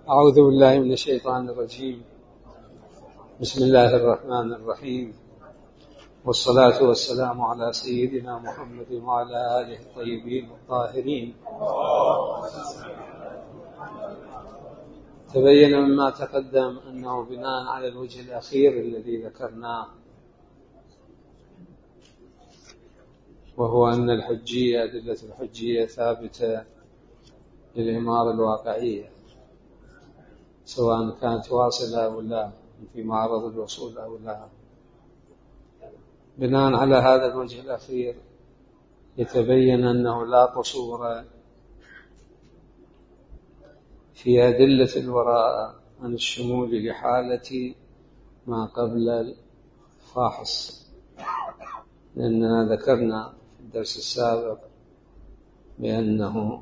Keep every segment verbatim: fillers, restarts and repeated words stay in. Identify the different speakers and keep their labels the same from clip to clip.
Speaker 1: أعوذ بالله من الشيطان الرجيم. بسم الله الرحمن الرحيم، والصلاة والسلام على سيدنا محمد وعلى آله الطيبين الطاهرين. تبين مما تقدم أنه بناء على الوجه الأخير الذي ذكرناه، وهو أن الحجية أدلة الحجية ثابتة للإمارة الواقعية، سواء كانت واصلة أو لا، في معرض الوصول أو لا. بناء على هذا الوجه الأخير يتبين أنه لا قصور في أدلة الوراء عن الشمول لحالة ما قبل الفحص، لأننا ذكرنا في الدرس السابق بأنه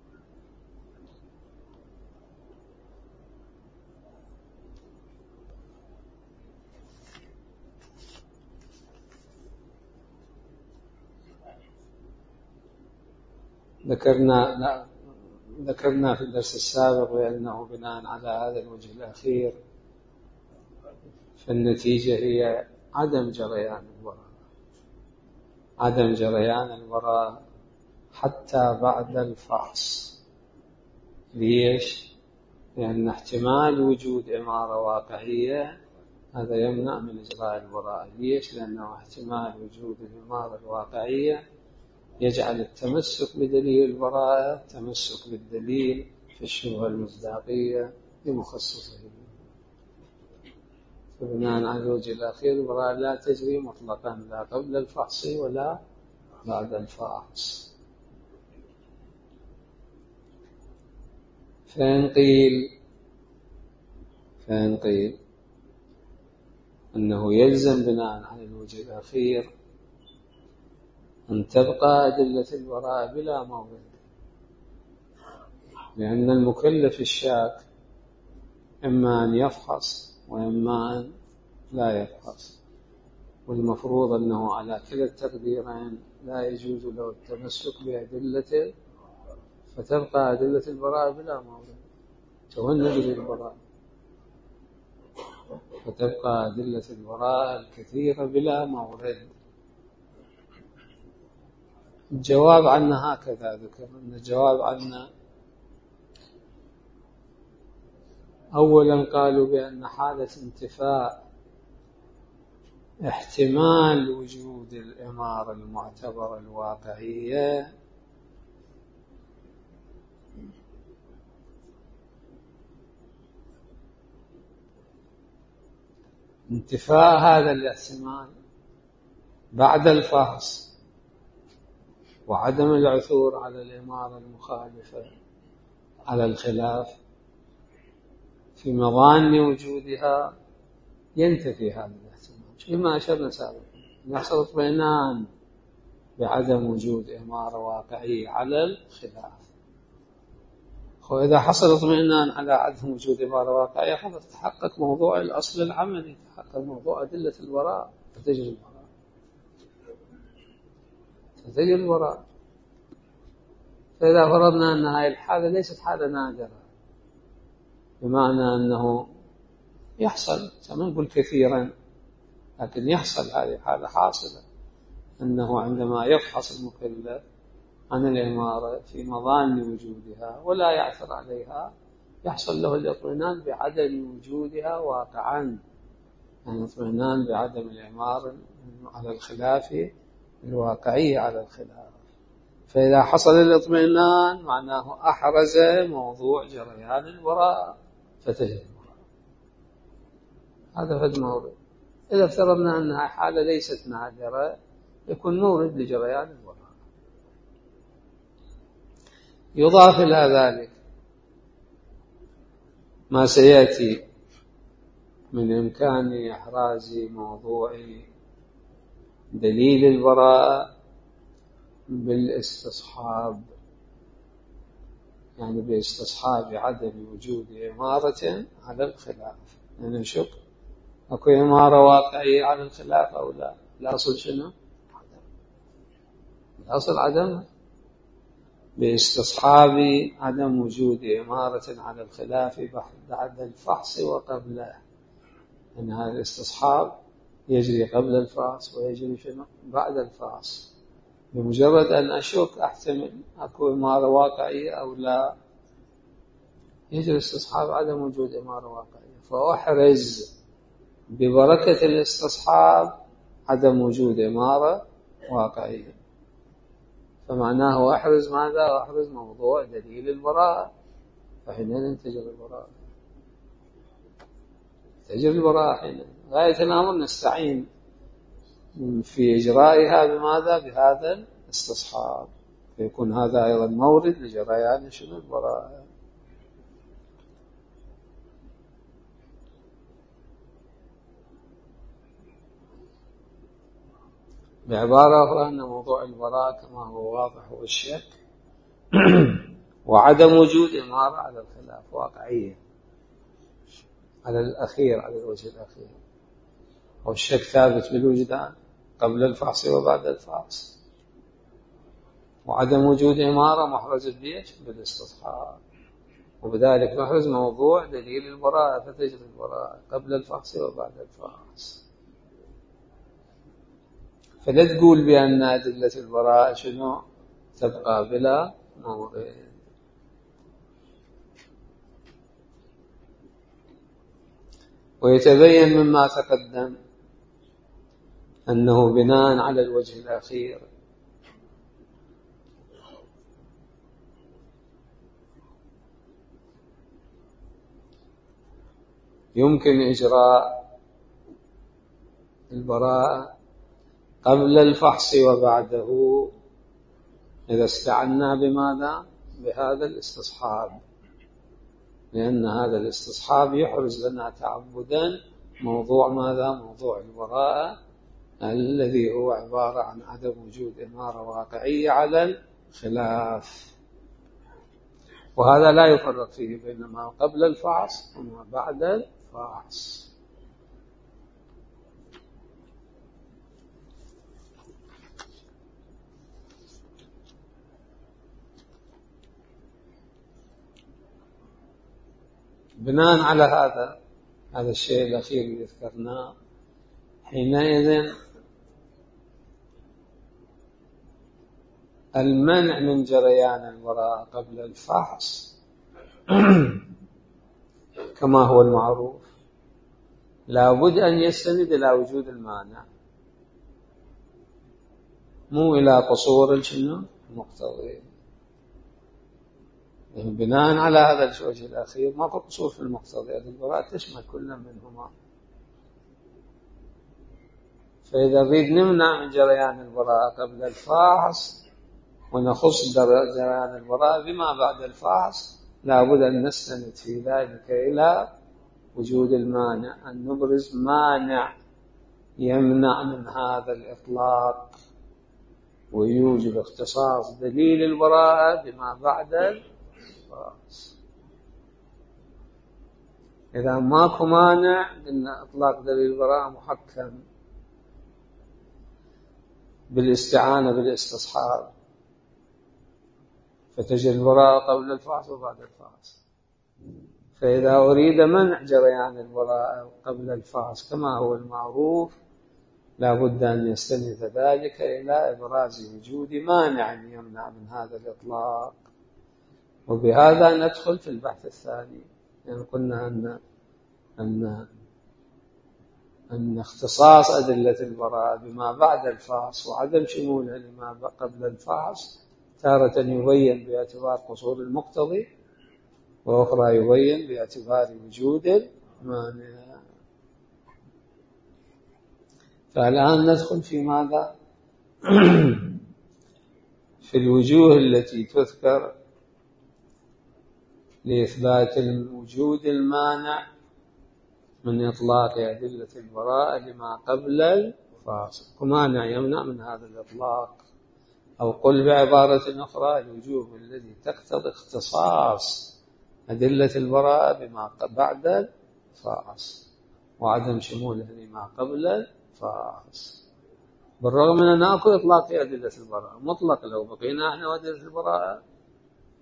Speaker 1: ذكرنا لا ذكرنا في الدرس السابق بأنه بناء على هذا الوجه الأخير فالنتيجة هي عدم جريان الوراء عدم جريان الوراء حتى بعد الفحص. ليش؟ لأن احتمال وجود إمارة واقعية هذا يمنع من إجراء الوراء. ليش؟ لأنه احتمال وجود الإمارة الواقعية يجعل التمسك بدليل البراءة تمسك بالدليل في الشبهة المصداقية لمخصصه. فبناء على الوجه الأخير البراءة لا تجري مطلقا، لا قبل الفحص ولا بعد الفحص. فإن قيل فإن قيل أنه يلزم بناء على الوجه الأخير أن تبقى أدلة الوراء بلا مورد، لأن المكلف الشاك إما أن يفحص وإما أن لا يفحص، والمفروض أنه على كلا التقديرين لا يجوز له التمسك بأدلته، فتبقى أدلة البراء بلا مورد، تهن بالبراء، فتبقى أدلة البراء الكثيرة بلا مورد. الجواب عنا هكذا ذكر أن الجواب عنا أولا قالوا بأن حالة انتفاء احتمال وجود الإمارة المعتبرة الواقعية انتفاء هذا الاحتمال بعد الفحص وعدم العثور على الإمارة المخالفة على الخلاف في مظان وجودها ينتفي هذا الاحتمال، كما أشرنا سابقا، يحصل اطمئنان بعدم وجود إمارة واقعية على الخلاف. وإذا حصل اطمئنان على عدم وجود إمارة واقعية خلاص تحقق موضوع الأصل العملي، تحقق موضوع أدلة الوراء، فتجري الوراء تجري الوراء. فإذا فرضنا أن هذه الحالة ليست حالة نادرة، بمعنى أنه يحصل، ما نقول كثيرا لكن يحصل، هذه حالة حاصلة، أنه عندما يفحص المكلف عن الإمارة في مظان وجودها ولا يعثر عليها يحصل له الاطمئنان بعدم وجودها واقعا، يعني اطمئنان بعدم الإمارة على الخلاف الواقعية على الخلاف. فإذا حصل الاطمئنان معناه أحرز موضوع جريان الوراء فتجري الوراء. هذا فد موضوع. إذا افترضنا أنها حالة ليست نادرة يكون مورد لجريان الوراء. يضاف إلى ذلك ما سيأتي من إمكان إحراز موضوع دليل البراءة بالاستصحاب، يعني باستصحاب عدم وجود إمارة على الخلاف. يعني نشوف أكو إمارة واقعية على الخلاف أو لا. الأصل شنو؟ الأصل عدم. باستصحاب عدم وجود إمارة على الخلاف بعد الفحص وقبله. أن هذا الاستصحاب يجري قبل الفحص ويجري بعد الفحص. بمجرد أن أشك أحتمل أكو إمارة واقعية أو لا، يجري استصحاب عدم وجود إمارة واقعية، فأحرز ببركة الاستصحاب عدم وجود إمارة واقعية. فمعناه أحرز ماذا؟ أحرز موضوع دليل البراءة، فحينئذ تجري البراءة، تجري البراءة حينئذ. غاية الأمر نستعين في إجرائها بماذا؟ بهذا الاستصحاب، فيكون هذا أيضا مورد لجريان شنو؟ البراءة. بعبارة أخرى أن موضوع البراءة كما هو واضح هو الشك وعدم وجود إمارة على الخلاف واقعية على الأخير، على الوجه الأخير. والشك ثابت بالوجدان قبل الفحص وبعد الفحص، وعدم وجود إمارة محرزة بيش بالاستصحاب، وبذلك نحرز موضوع دليل البراءة، فتجري البراءة قبل الفحص وبعد الفحص. فلا تقول بأن أدلة البراءة شنو؟ تبقى بلا مورد. ويتبين مما تقدم أنه بناء على الوجه الأخير يمكن إجراء البراءة قبل الفحص وبعده إذا استعنا بماذا؟ بهذا الاستصحاب، لأن هذا الاستصحاب يحرز لنا تعبدا موضوع ماذا؟ موضوع البراءة الذي هو عبارة عن عدم وجود إمارة واقعية على الخلاف. وهذا لا يفرق فيه بين ما قبل الفحص وما بعد الفحص. بناء على هذا هذا الشيء الأخير اللي ذكرناه، حينئذ المنع من جريان البراءة قبل الفحص كما هو المعروف لا بد أن يستند إلى وجود المانع، مو إلى قصور المقتضي. يعني بناء على هذا الوجه الأخير ما قصور في المقتضي، البراءة تشمل كل منهما. فإذا نريد نمنع من جريان البراءة قبل الفحص ونخص جريان البراءة بما بعد الفحص، لا بد أن نستند في ذلك إلى وجود المانع، أن نبرز مانع يمنع من هذا الإطلاق ويوجب اختصاص دليل البراءة بما بعد الفحص. إذا ماكو مانع من إطلاق دليل البراءة محكم بالاستعانة بالاستصحاب، فتجري البراءة قبل الفحص وبعد الفحص. فإذا أريد منع جريان البراءة قبل الفحص كما هو المعروف، لا بد أن يستند ذلك إلى إبراز وجود مانع يمنع من هذا الإطلاق. وبهذا ندخل في البحث الثاني. يعني قلنا أن أن أن اختصاص أدلة البراءة بما بعد الفحص وعدم شمولها لما قبل الفحص تارة يبين باعتبار قصور المقتضي، وأخرى يبين باعتبار وجود المانع. فالآن ندخل في ماذا؟ في الوجوه التي تذكر لإثبات وجود المانع من إطلاق أدلة البراءة لما قبل الفحص، ومانع يمنع من هذا الإطلاق. أو قل بعبارة أخرى الوجوه التي تقتضي اختصاص أدلة البراءة بما بعد الفحص وعدم شمولها لما قبل الفحص، بالرغم من أن أكو إطلاق أدلة البراءة مطلق. لو بقينا احنا أدلة البراءة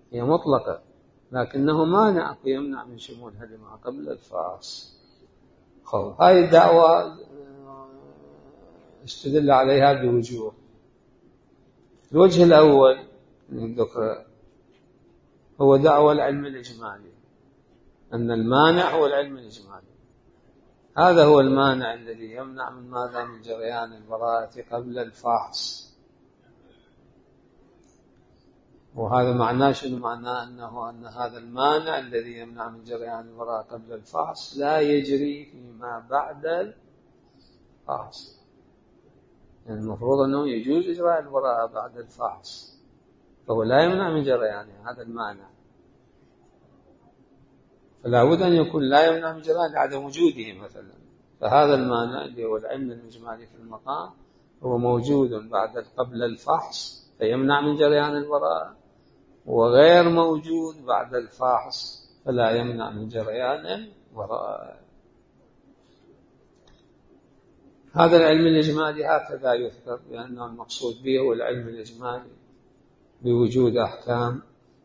Speaker 1: هي مطلقة، لكنه مانع ويمنع من شمولها لما قبل الفاصل. خب هاي الدعوة استدل عليها بوجوه. الوجه الأول من ذكر هو دعوة العلم الإجمالي، أن المانع هو العلم الإجمالي. هذا هو المانع الذي يمنع من ماذا؟ من جريان البراءة قبل الفحص. وهذا معناه شنو؟ معناه أنه أن هذا المانع الذي يمنع من جريان البراءة قبل الفحص لا يجري فيما بعد الفحص. يعني المفروض أنه يجوز إجراء البراءة بعد الفحص، فهو لا يمنع من جريانها، هذا المانع. فلا بد أن يكون لا يمنع من جريانه لعدم وجوده مثلا. فهذا المانع اللي هو العلم الإجمالي في المقام هو موجود بعد قبل الفحص فيمنع من جريان البراءة، وغير موجود بعد الفحص فلا يمنع من جريان البراءة. هذا العلم الإجمالي هكذا يذكر، لأنه المقصود به هو العلم الإجمالي بوجود أحكام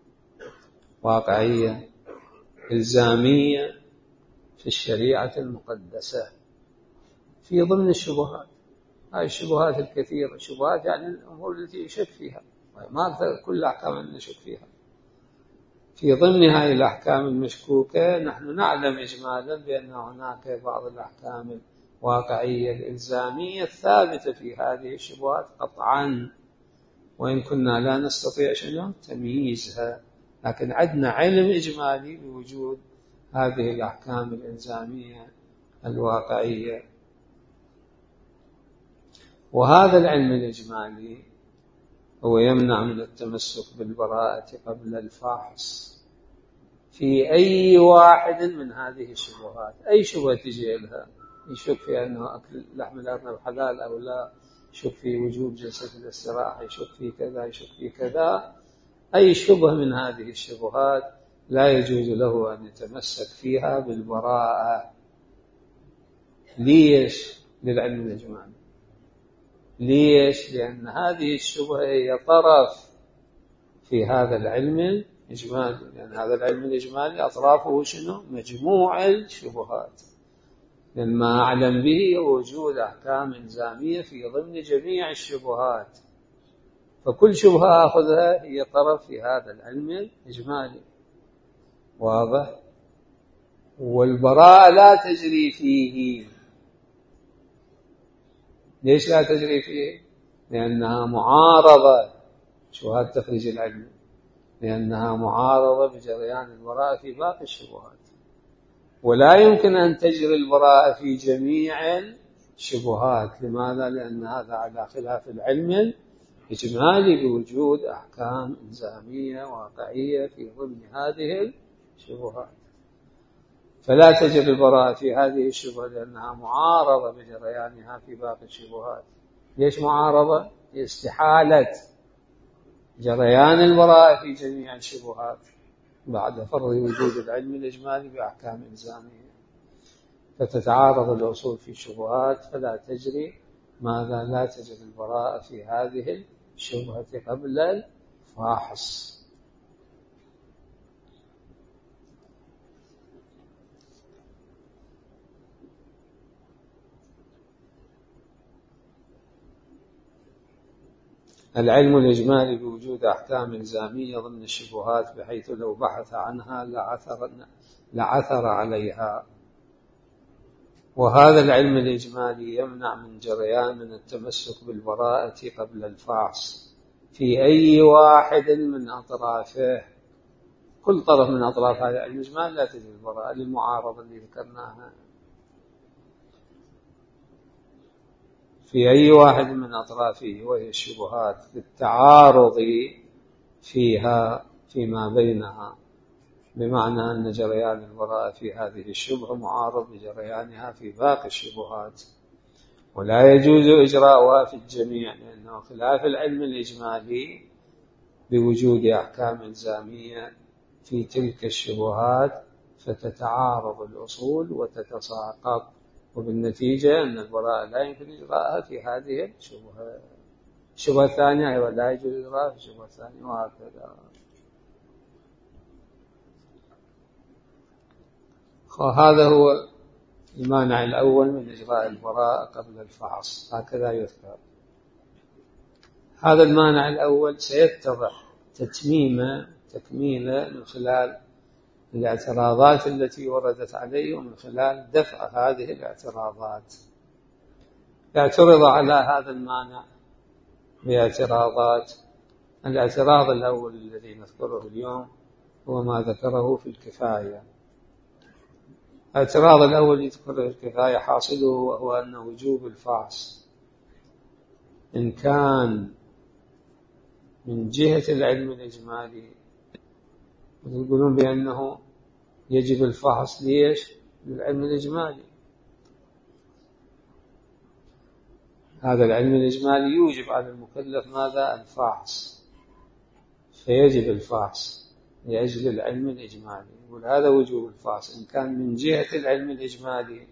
Speaker 1: واقعية إلزامية في الشريعة المقدسة في ضمن الشبهات. هذه الشبهات الكثيرة، شبهات يعني الأمور التي يشك فيها، ما كل الأحكام نشك فيها. في ضمن هذه الأحكام المشكوكة نحن نعلم إجمالا بأن هناك بعض الأحكام الواقعية الإلزامية الثابتة في هذه الشبهات قطعا، وإن كنا لا نستطيع شنو تمييزها، لكن عندنا علم إجمالي بوجود هذه الأحكام الإلزامية الواقعية. وهذا العلم الإجمالي هو يمنع من التمسك بالبراءة قبل الفحص في أي واحد من هذه الشبهات. أي شبهة تجي لها يشك في أنه أكل لحم الأرنب حلال أو لا، يشك في وجوب جلسة الاستراحة، يشك في كذا، يشك في كذا. أي شبهة من هذه الشبهات لا يجوز له أن يتمسك فيها بالبراءة. ليش؟ للعلم الإجمالي. ليش؟ لأن هذه الشبهة هي طرف في هذا العلم الإجمالي، لأن هذا العلم الإجمالي أطرافه شنو؟ مجموع الشبهات. لأن ما أعلم به وجود أحكام إلزامية في ضمن جميع الشبهات، فكل شبهة أخذها هي طرف في هذا العلم الإجمالي. واضح؟ والبراءة لا تجري فيه. ليش لا تجري فيه؟ لأنها معارضة. شبهات تخريج العلم لأنها معارضة بجريان البراءة في باقي الشبهات، ولا يمكن أن تجري البراءة في جميع الشبهات. لماذا؟ لأن هذا على خلاف العلم الإجمالي بوجود أحكام إلزامية واقعية في ضمن هذه الشبهات. فلا تجري البراءة في هذه الشبهة لأنها معارضة بجريانها في باقي الشبهات. ليش معارضة؟ استحالة جريان البراءة في جميع الشبهات بعد فرض وجود العلم الإجمالي بأحكام إلزامية، فتتعارض الأصول في الشبهات فلا تجري ماذا؟ لا تجري البراءة في هذه الشبهة قبل الفحص. العلم الإجمالي بوجود أحكام إلزامية ضمن الشبهات بحيث لو بحث عنها لعثر, لعثر عليها. وهذا العلم الإجمالي يمنع من جريان من التمسك بالبراءة قبل الفحص في أي واحد من أطرافه. كل طرف من أطراف هذا العلم الإجمالي لا تجري البراءة للمعارضة اللي ذكرناها. في أي واحد من أطرافه وهي الشبهات للتعارض فيها فيما بينها، بمعنى أن جريان البراءة في هذه الشبهة معارض بجريانها في باقي الشبهات، ولا يجوز إجراؤها في الجميع لأنه خلاف العلم الإجمالي بوجود أحكام إلزامية في تلك الشبهات فتتعارض الأصول وتتساقط، وبالنتيجة أن البراءة لا يمكن إجراءها في هذه الشبهة. الشبهة الثانية أيضا لا يجوز إجراءها في الشبهة الثانية، وهكذا. وهذا هو المانع الأول من إجراء البراءة قبل الفحص، هكذا يذكر. هذا المانع الأول سيتضح تتميمة تكميلة من خلال الاعتراضات التي وردت عليه ومن خلال دفع هذه الاعتراضات. اعترض على هذا المانع باعتراضات. الاعتراض الأول الذي نذكره اليوم هو ما ذكره في الكفاية. الاعتراض الأول يذكره في الكفاية حاصله وهو أن وجوب الفحص إن كان من جهة العلم الإجمالي، يقولون بأنه يجب الفحص ليش؟ للعلم الإجمالي. هذا العلم الإجمالي يوجب على المكلف ماذا؟ الفحص، فيجب الفحص لأجل العلم الإجمالي. يقول هذا وجوب الفحص إن كان من جهة العلم الإجمالي،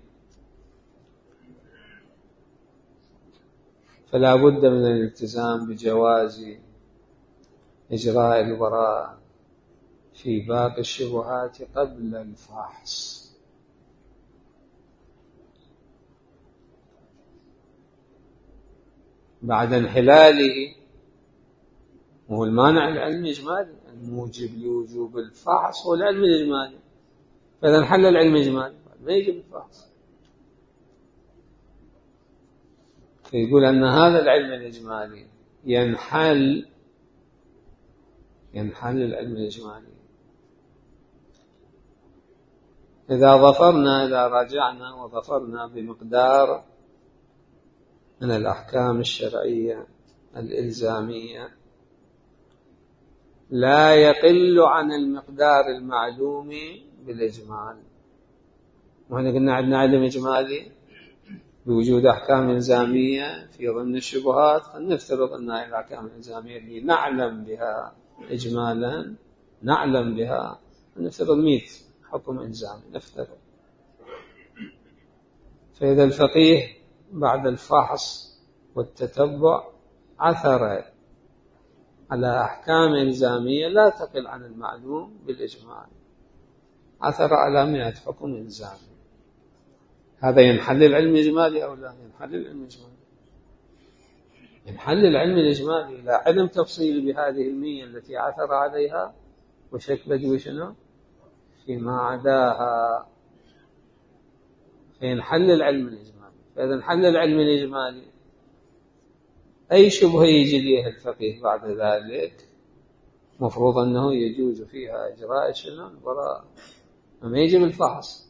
Speaker 1: فلا بد من الالتزام بجواز إجراء البراءة في باقي الشبهات قبل الفحص. بعد انحلاله، وهو المانع العلم الإجمالي الموجب لوجوب الفحص هو العلم الإجمالي، فإذا انحل العلم الإجمالي ما يجب الفحص. فيقول أن هذا العلم الإجمالي ينحل ينحل العلم الإجمالي إذا ظفرنا إذا راجعنا وظفرنا بمقدار من الأحكام الشرعية الإلزامية لا يقل عن المقدار المعلوم بالإجمال. وهنا قلنا عندنا علم إجمالي بوجود أحكام إلزامية في ضمن الشبهات، فلنفترض أن الأحكام الإلزامية اللي نعلم بها إجمالا نعلم بها، نفترض مئة حكم إلزامي نفترض. فإذا الفقيه بعد الفحص والتتبع عثر على أحكام إلزامية لا تقل عن المعلوم بالإجمال، عثر على مئة حكم إلزامي، هذا ينحل العلم الإجمالي أو لا؟ ينحل العلم الإجمالي، ينحل العلم الإجمالي. لا عدم تفصيل بهذه المية التي عثر عليها وشك بدوي شنو فيما عداها، فينحل العلم الإجمالي. فإذا انحل العلم الإجمالي أي شبهة يجي ليها الفقيه بعد ذلك مفروض أنه يجوز فيها إجراء شنو البراءة، ما يجب الفحص،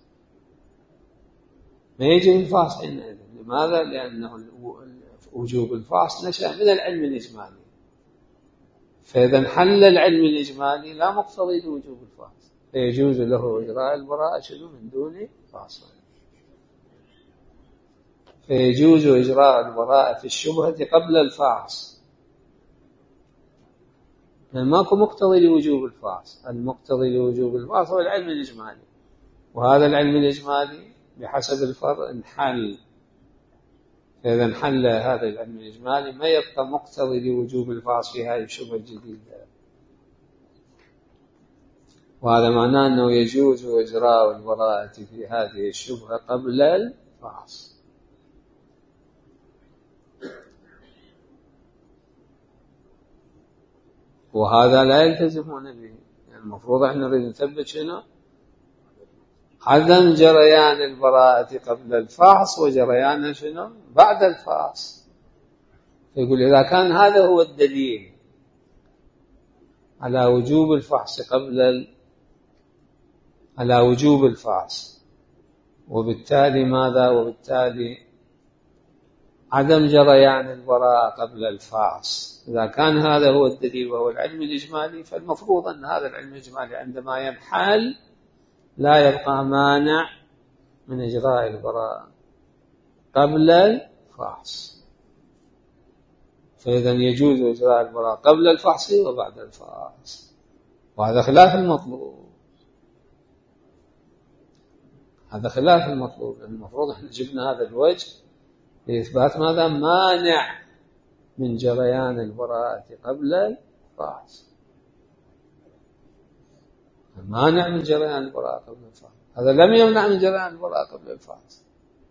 Speaker 1: ما يجب الفحص حينئذ. لماذا؟ لأنه وجوب الفحص نشأ من العلم الإجمالي، فإذا انحل العلم الإجمالي لا مقتضي لوجوب الفحص، فيجوز له إجراء البراءة شنو من دون فحص. فيجوز إجراء البراءة في الشبهة قبل الفحص، لأن ماكو مقتضي لوجوب الفحص. المقتضي لوجوب الفحص هو العلم الإجمالي، وهذا العلم الإجمالي بحسب الفرع انحل. فإذا انحل هذا العلم الإجمالي ما يبقى مقتضي لوجوب الفحص في هذه الشبهة الجديدة، وهذا معناه أنه يجوز إجراء البراءة في هذه الشبهة قبل الفحص. وهذا لا يلتزمون به، يعني المفروض احنا نريد نثبت شنو عدم جريان البراءة قبل الفحص وجريان شنو بعد الفحص. يقول إذا كان هذا هو الدليل على وجوب الفحص قبل ال... على وجوب الفحص، وبالتالي ماذا؟ وبالتالي عدم جريان البراءة قبل الفحص. إذا كان هذا هو الدليل وهو العلم الإجمالي، فالمفروض أن هذا العلم الإجمالي عندما ينحل لا يبقى مانع من إجراء البراءة قبل الفحص، فإذا يجوز إجراء البراءة قبل الفحص وبعد الفحص، وهذا خلاف المطلوب. هذا خلاف المطلوب. المفروض احنا جبنا هذا الوجه لإثبات ماذا؟ مانع من جريان البراءة قبل الفحص، مانع من جريان البراءة قبل الفحص. هذا لم يمنع من جريان البراءة قبل الفحص.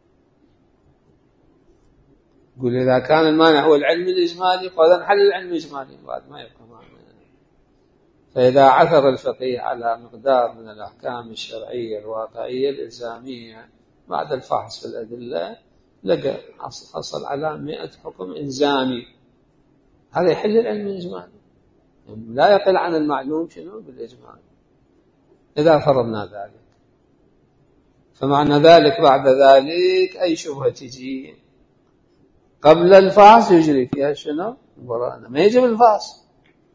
Speaker 1: يقول إذا كان المانع هو العلم الإجمالي قد انحل العلم الإجمالي بعد ما يبقى مانع. فإذا عثر الفقيه على مقدار من الأحكام الشرعية الواقعية الإلزامية بعد الفحص في الأدلة لقى حصل على مئة حكم إلزامي، هذا يحل العلم الإجمالي، لا يقل عن المعلوم شنو بالإجمال إذا فرضنا ذلك. فمعنى ذلك بعد ذلك أي شبهة تجي قبل الفحص يجري فيها شنو البراءة، ما يجب الفحص،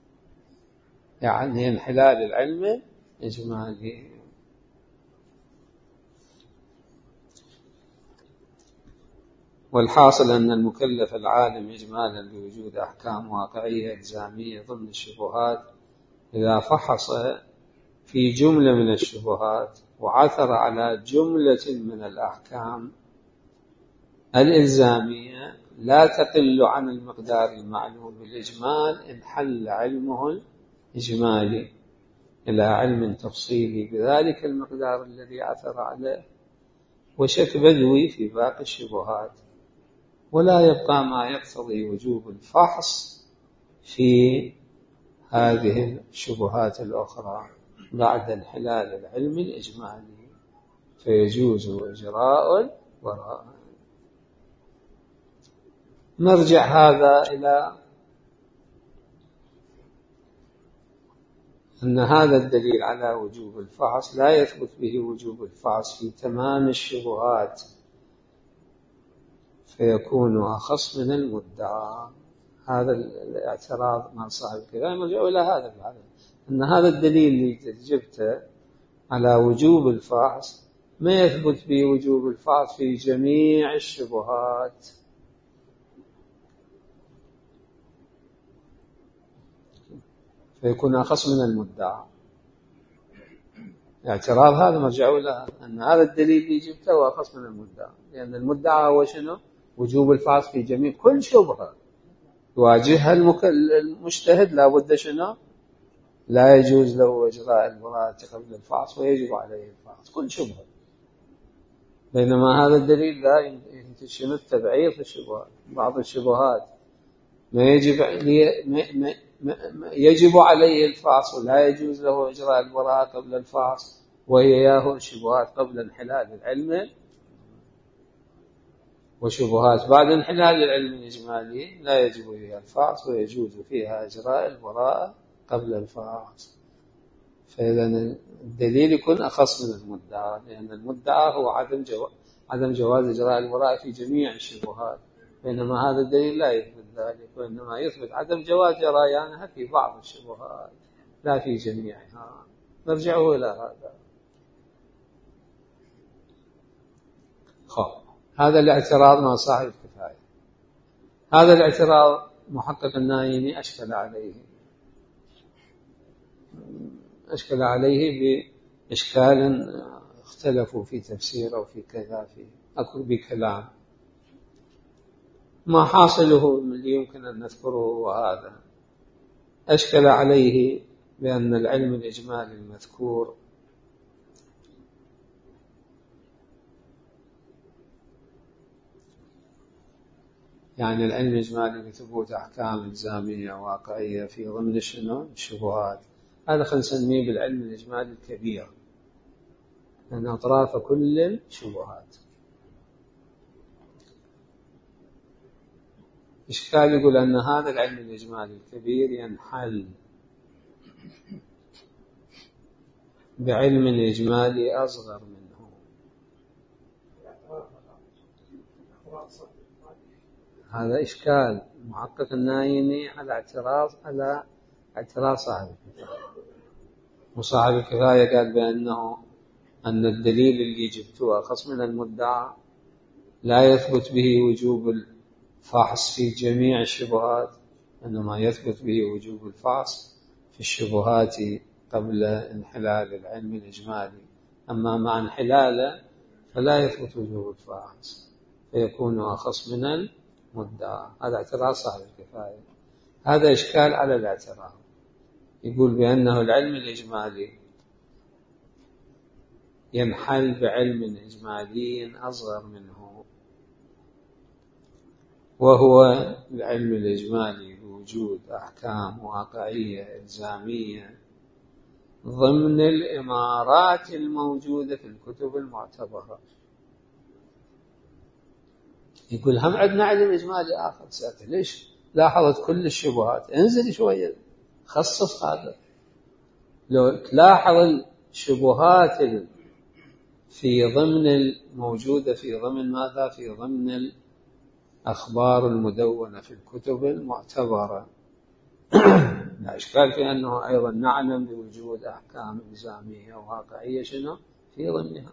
Speaker 1: يعني انحلال العلم إجمالي. والحاصل أن المكلف العالم إجمالا بوجود أحكام واقعية إلزامية ضمن الشبهات إذا فحص في جملة من الشبهات وعثر على جملة من الأحكام الإلزامية لا تقل عن المقدار المعلوم بالإجمال انحل علمه الإجمالي إلى علم تفصيلي بذلك المقدار الذي عثر عليه، وشك بدوي في باقي الشبهات، ولا يبقى ما يقتضي وجوب الفحص في هذه الشبهات الأخرى بعد انحلال العلم الإجمالي، فيجوز إجراء البراءة. نرجع هذا إلى أن هذا الدليل على وجوب الفحص لا يثبت به وجوب الفحص في تمام الشبهات، فيكون أخص من المدعى. هذا الاعتراض مع صاحب الكلام يرجع إلى هذا العدد، أن هذا الدليل اللي جبته على وجوب الفحص ما يثبت به وجوب الفحص في جميع الشبهات، فيكون أخص من المدعى. الاعتراض هذا مرجع إلى أن هذا الدليل اللي جبته هو أخص من المدعى، لأن المدعى هو شنو؟ وجوب الفحص في جميع كل شبهة يواجهها المجتهد لا بد شنو؟ لا يجوز له إجراء البراءة قبل الفحص ويجب عليه الفحص كل شبهة، بينما هذا الدليل لا ينتشم التبعيض في الشبهات. بعض الشبهات ما يجب ما ما يجب عليه الفحص ولا يجوز له إجراء البراءة قبل الفحص، وهي ياهو الشبهات قبل انحلال العلم، وشبهات بعد انحلال العلم الإجمالي لا يجب فيها الفحص ويجوز فيها إجراء البراءة قبل الفحص. فإذا الدليل يكون أخص من المدعى، لأن المدعى هو عدم جواز عدم جواز إجراء البراءة في جميع الشبهات، بينما هذا الدليل لا يثبت ذلك، وإنما يثبت عدم جواز جريانها في بعض الشبهات لا في جميعها. نرجعه إلى هذا. خب هذا الاعتراض مع صاحب الكفاية. هذا الاعتراض محقق النايمي أشكل عليه أشكل عليه بإشكال اختلفوا في تفسيره وفي كذا في أكو بكلام ما حاصله اللي يمكن أن نذكره. وهذا أشكل عليه بأن العلم الإجمالي المذكور يعني العلم الإجمالي بثبوت أحكام إلزامية واقعية في ضمن شنو الشبهات، هذا خلينا نسميه بالعلم الإجمالي الكبير، لأن أطراف كل شبهات. إشكال يقول أن هذا العلم الإجمالي الكبير ينحل بعلم الإجمالي أصغر منه. هذا إشكال محقق النايمي على اعتراض على اعتراض صاحب الكفاية، وصاحب الكفاية قال بأنه أن الدليل اللي جبته أخص من المدعى لا يثبت به وجوب الفحص في جميع الشبهات، إنما يثبت به وجوب الفحص في الشبهات قبل انحلال العلم الإجمالي، أما مع انحلاله فلا يثبت وجوب الفحص فيكون أخص من المدعى. هذا اعتراض صاحب الكفاية. هذا إشكال على الاعتراض، يقول بأنه العلم الإجمالي ينحل بعلم إجمالي أصغر منه، وهو العلم الإجمالي بوجود أحكام واقعية إلزامية ضمن الإمارات الموجودة في الكتب المعتبرة. يقول هم عندنا علم إجمالي آخر سأتي، ليش لاحظت كل الشبهات؟ انزل شوية خصص هذا. لو تلاحظ الشبهات في ضمن الموجودة في ضمن ماذا؟ في ضمن الأخبار المدونة في الكتب المعتبرة. لا إشكال في أنه أيضا نعلم بوجود أحكام إلزامية وواقعية شنو في ضمنها.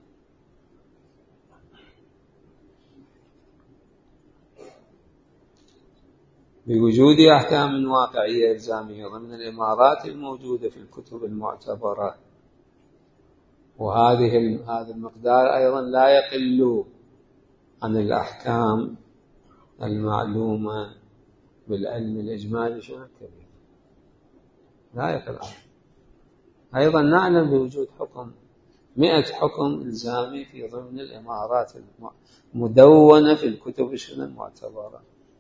Speaker 1: بوجود أحكام واقعية إلزامية ضمن الإمارات الموجودة في الكتب المعتبرة، وهذه هذا المقدار أيضا لا يقل عن الأحكام المعلومة بالعلم الإجمالي شنو الكبير، لا يقل عنه. أيضا نعلم بوجود حكم مئة حكم إلزامي في ضمن الإمارات المدونة في الكتب شنو المعتبرة.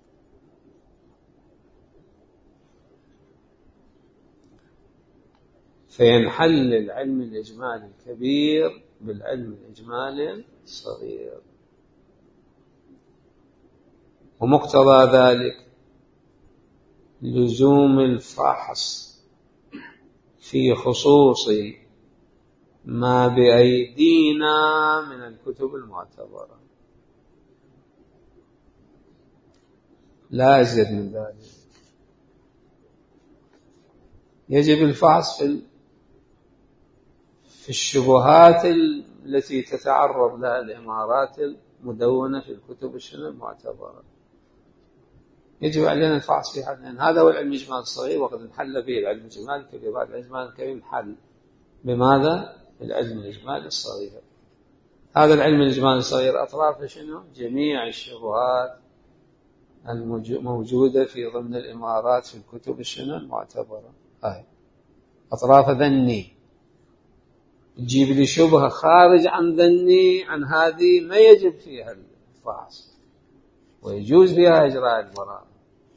Speaker 1: فينحل العلم الإجمالي الكبير بالعلم الإجمالي الصغير، ومقتضى ذلك لزوم الفحص في خصوص ما بأيدينا من الكتب المعتبرة، لا أزيد من ذلك. يجب الفحص في في الشبهات التي تتعرض لها الإمارات المدونة في الكتب المعتبرة، يجب علينا الفحص في حد، هذا هو العلم الإجمالي الصغير، وقد انحل به العلم الإجمالي الكبير. بعد العلم الإجمالي الكبير انحل بماذا؟ العلم الإجمالي الصغير. هذا العلم الإجمالي الصغير أطراف شنو؟ جميع الشبهات الموجودة في ضمن الإمارات في الكتب شنو المعتبرة. هاي أطراف ذني، تجيب لي شبهة خارج عن ذني، عن هذه ما يجب فيها الفحص ويجوز فيها إجراء البراءة.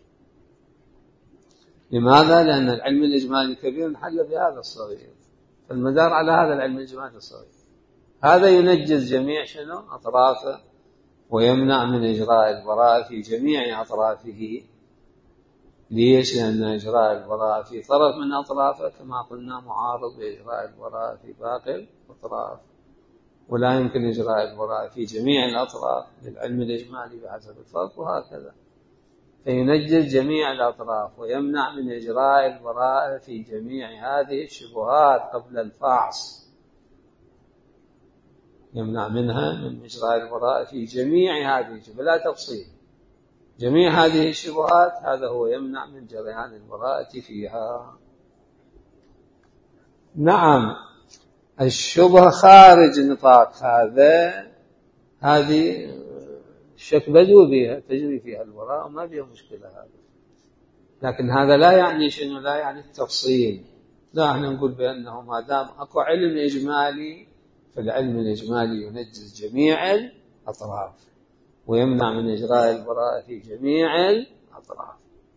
Speaker 1: لماذا؟ لأن العلم الإجمالي الكبير انحل بهذا الصغير، فالمدار على هذا العلم الإجمالي الصغير. هذا ينجز جميع شنو أطرافه ويمنع من إجراء البراءة في جميع أطرافه. ليش؟ لأن إجراء البراءة في طرف من أطرافه كما قلنا معارض لإجراء البراءة في باقي الأطراف، ولا يمكن إجراء البراءة في جميع الأطراف للعلم الإجمالي بحسب الفرق، وهكذا. فينجز جميع الأطراف ويمنع من إجراء البراءة في جميع هذه الشبهات قبل الفحص، يمنع منها من إجراء البراءة في جميع هذه الشبهات بلا تفصيل. جميع هذه الشبهات هذا هو يمنع من جريان البراءة فيها. نعم، الشبهة خارج نطاق هذا، هذه الشك بدو بها تجري فيها البراءة وما فيها مشكلة هذا، لكن هذا لا يعني شنو؟ لا يعني التفصيل. لا، احنا نقول بأنه ما دام أكو علم إجمالي فالعلم الإجمالي ينجز جميع الأطراف ويمنع من إجراء البراءة في جميع الأطراف.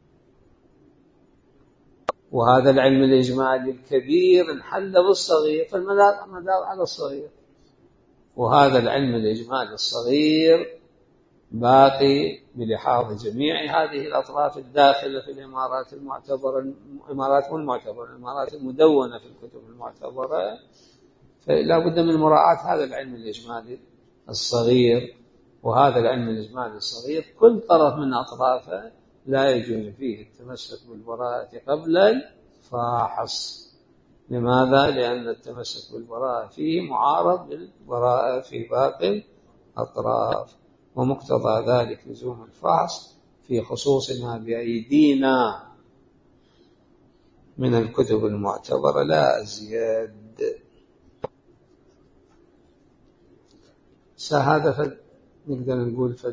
Speaker 1: وهذا العلم الإجمالي الكبير انحل بالصغير، فالمدار على الصغير. وهذا العلم الإجمالي الصغير باقي بلحاظ جميع هذه الأطراف الداخلة في الإمارات المعتبرة، الإمارات والمعتبرة، الإمارات المدونة في الكتب المعتبرة. فلا بد من مراعاة هذا العلم الإجمالي الصغير. وهذا العلم الإجمالي الصغير كل طرف من أطرافه لا يجوز فيه التمسك بالبراءة قبل الفحص. لماذا؟ لأن التمسك بالبراءة فيه معارض بالبراءة في باقي الأطراف، ومقتضى ذلك لزوم الفحص في خصوص ما بأيدينا من الكتب المعتبرة لا أزيد. هذا نقدر نقول فد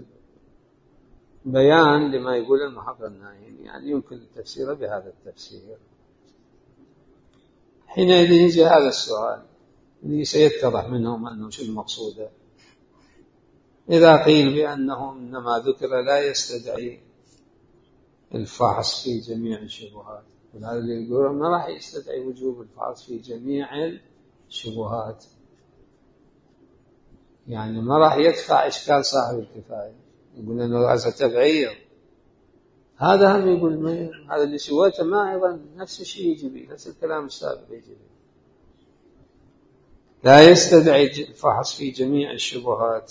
Speaker 1: بيان لما يقول المحقق النايم، يعني يمكن التفسير بهذا التفسير. حينئذ يجي هذا السؤال: اللي سيتضح منهم أنه شو المقصود. إذا قيل بأنه إنما ذكر لا يستدعي الفحص في جميع الشبهات، هذا اللي يقول ما راح يستدعي وجوب الفحص في جميع الشبهات، يعني ما راح يدفع إشكال صاحب الكفاية، يقول أنه هذا تبعير. هذا هم يقول ما هذا اللي سويته ما أيضا نفس الشيء يجي به، نفس الكلام السابق يجي به. لا يستدعي الفحص في جميع الشبهات،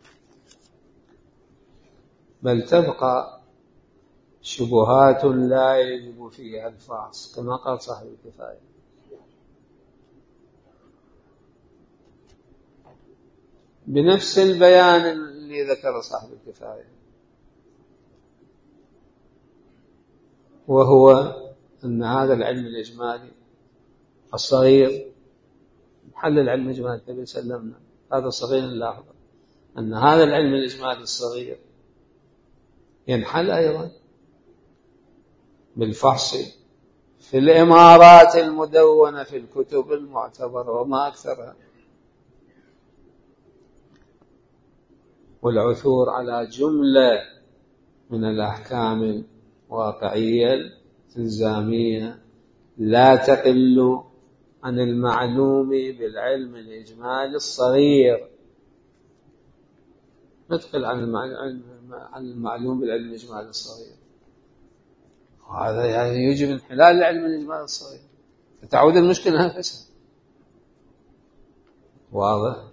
Speaker 1: بل تبقى شبهات لا يجب فيها الفحص كما قال صاحب الكفاية. بنفس البيان اللي ذكر صاحب الكفاية، وهو أن هذا العلم الإجمالي الصغير محل العلم الإجمالي النبي سلمنا هذا الصغير نلاحظ أن هذا العلم الإجمالي الصغير ينحل أيضا بالفحص في الإمارات المدونة في الكتب المعتبرة وما أكثرها، والعثور على جملة من الأحكام الواقعية الإلزامية لا تقل عن المعلوم بالعلم الإجمالي الصغير، لا تقل عن المعلوم بالعلم الإجمالي الصغير. وهذا يعني يجب انحلال العلم الإجمالي الصغير، فتعود المشكلة نفسها. واضح؟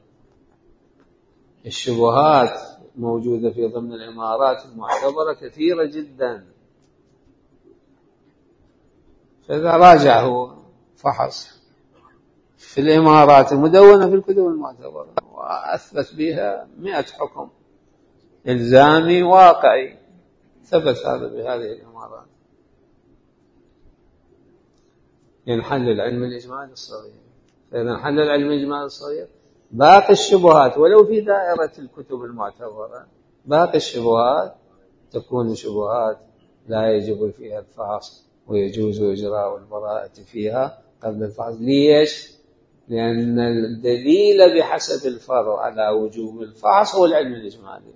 Speaker 1: الشبهات موجودة في ضمن الإمارات المعتبرة كثيرة جدا، فإذا راجعه فحص في الإمارات المدونة في الكتب المعتبرة وأثبت بها مئة حكم إلزامي واقعي ثبت هذا بهذه الإمارات، ينحل العلم الإجمالي الصغير. فإذا انحل العلم الإجمالي الصغير باقي الشبهات ولو في دائرة الكتب المعتبرة، باقي الشبهات تكون شبهات لا يجب فيها الفحص ويجوز إجراء البراءة فيها قبل الفحص. ليش؟ لأن الدليل بحسب الفرض على وجوب الفحص هو العلم الإجمالي.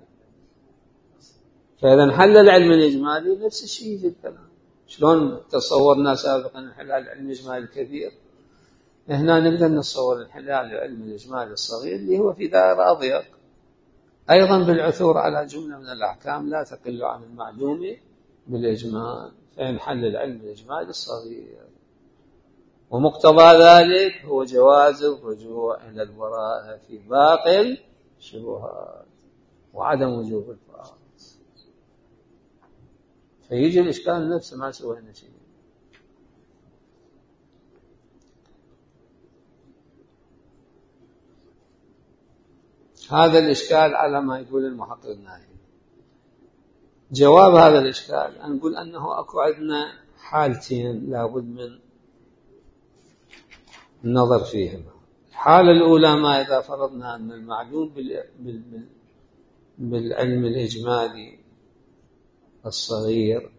Speaker 1: فإذا انحل العلم الإجمالي نفس الشيء يجي الكلام. شلون تصورنا سابقا انحلال العلم الإجمالي الكبير، هنا نقدر نتصور انحلال العلم الإجمالي الصغير اللي هو في دائرة أضيق أيضا بالعثور على جملة من الأحكام لا تقل عن المعلوم بالإجمال، فينحل العلم الإجمالي الصغير. ومقتضى ذلك هو جواز الرجوع إلى البراءة في باقي الشبهات وعدم وجوب الفحص. فيجي الإشكال نفسه ما سوينا شيء. هذا الإشكال على ما يقول المحقق الناهي. جواب هذا الإشكال أن نقول أنه أكو عندنا حالتين لابد من النظر فيهما. الحالة الأولى ما إذا فرضنا أن المعلوم بالعلم الإجمالي الصغير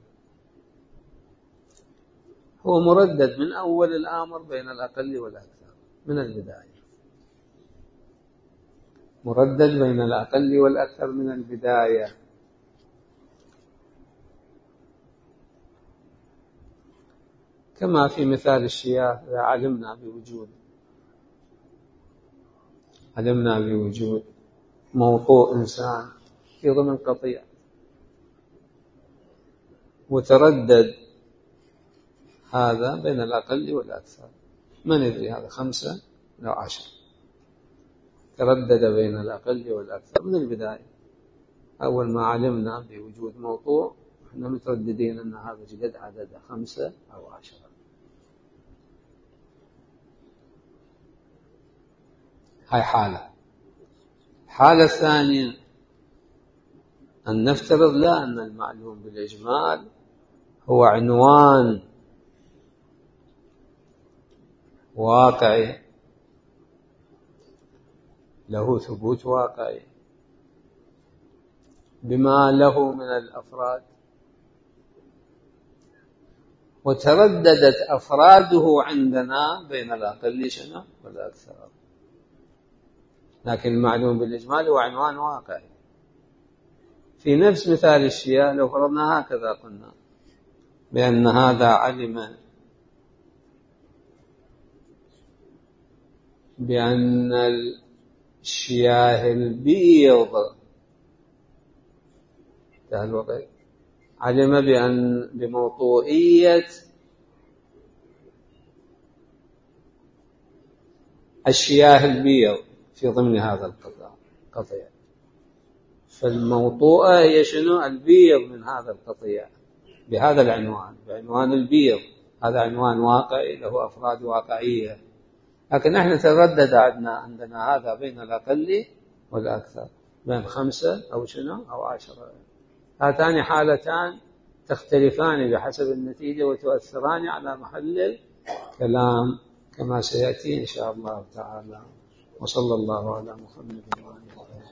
Speaker 1: هو مردد من أول الأمر بين الأقل والأكثر من البداية، مردد بين الأقل والأكثر من البداية. كما في مثال الشياه إذا علمنا بوجود علمنا بوجود موطوء إنسان في ضمن قطيع وتردد هذا بين الأقل والأكثر، من يدري هذا خمسة أو عشر، تردد بين الأقل والأكثر من البداية. أول ما علمنا بوجود موطوء احنا مترددين أن هذا جد عدده خمسة أو عشرة. هاي حالة. الحالة الثانية أن نفترض لا أن المعلوم بالإجمال هو عنوان واقعي له ثبوت واقعي بما له من الأفراد، وترددت أفراده عندنا بين الأقل شنو والأكثر. لكن المعلوم بالإجمال هو عنوان واقعي. في نفس مثال الشياء لو فرضنا هكذا قلنا بأن هذا علم بأن الشياه البيض علم بأن بموضوعية الشياه البيض في ضمن هذا القطيع، فالموطوءة هي شنو؟ البيض من هذا القطيع بهذا العنوان، بعنوان البيض. هذا عنوان واقعي له أفراد واقعية، لكن احنا تردد عندنا عندنا هذا بين الأقل والأكثر، بين خمسة أو شنو أو عشرة. هاتان حالتان تختلفان بحسب النتيجة وتؤثران على محل الكلام كما سيأتي إن شاء الله تعالى. وصلى الله على محمد وعلى آله وصحبه.